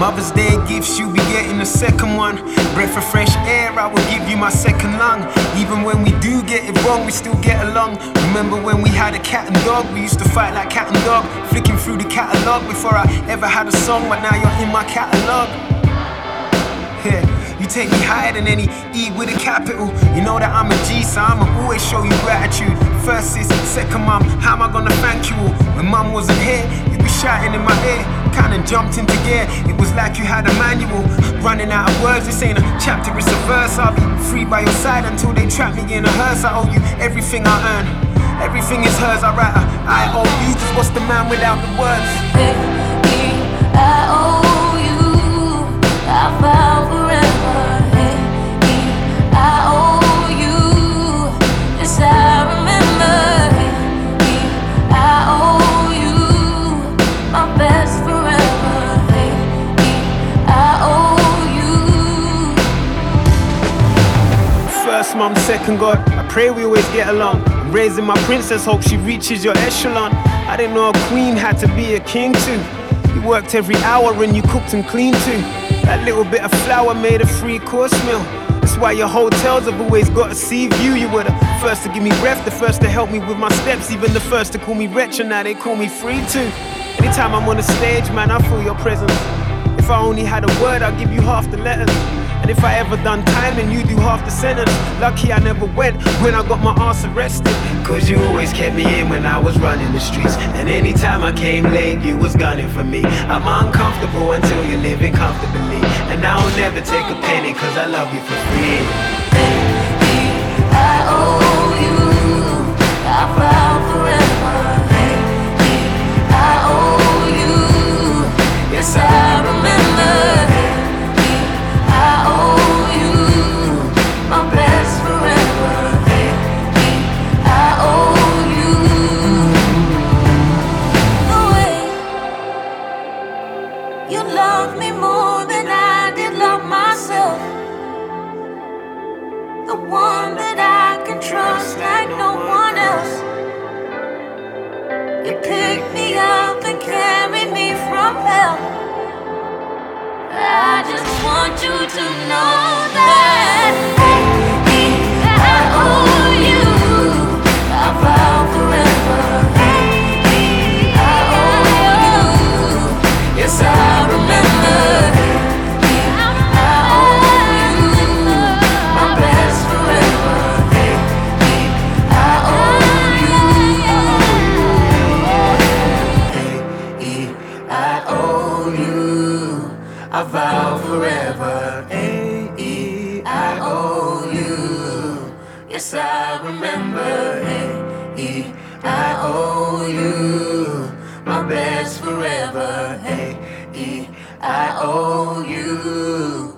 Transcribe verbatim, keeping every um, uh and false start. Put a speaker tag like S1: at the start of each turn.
S1: Mother's Day gifts, you be getting the second one. Breath of fresh air, I will give you my second lung. Even when we do get it wrong, we still get along. Remember when we had a cat and dog? We used to fight like cat and dog, flicking through the catalogue before I ever had a song, but now you're in my catalogue. Yeah, you take me higher than any E with a capital. You know that I'm a G, so I'ma always show you gratitude. First sis, second mom, how am I gonna thank you all? When mom wasn't here, you be shouting in my ear. Kinda jumped into gear, it was like you had a manual. Running out of words, this ain't a chapter, it's a verse. I'll be free by your side until they trap me in a hearse. I owe you everything I earn, everything is hers. I write a I owe you, cause what's the man without the words?
S2: Hey, I owe you, I vow forever. Hey, I owe you, yes I remember. Hey, I owe you, my best forever. Hey, I owe you.
S1: First mom, second God, I pray we always get along. I'm raising my princess, hope she reaches your echelon. I didn't know a queen had to be a king too. You worked every hour and you cooked and cleaned too. That little bit of flour made a three course meal. That's why your hotels have always got a sea view. You were the first to give me breath, the first to help me with my steps, even the first to call me wretch, and now they call me free too. Anytime I'm on the stage, man, I feel your presence. If I only had a word, I'd give you half the letters. And if I ever done time and you do half the sentence, lucky I never went when I got my ass arrested. Cause you always kept me in when I was running the streets. And anytime I came late, you was gunning for me. I'm uncomfortable until you're living comfortably. And I'll never take a penny cause I love you for free.
S2: Baby, I owe you, I vow forever. Baby, I owe you, yes I remember. I owe you, my best forever. Baby, I owe you. The way you love me more than I did love myself. The one that I can trust like no one else. You pick me up and carry me from hell. I just want you to know that baby, I owe you, I vow forever. Baby, I owe you, yes I remember. I owe you, my best forever. Baby, I owe you. Hey, I owe you, I vow forever. A E I owe you, yes I remember. A E I owe you, my best forever. A E I owe you.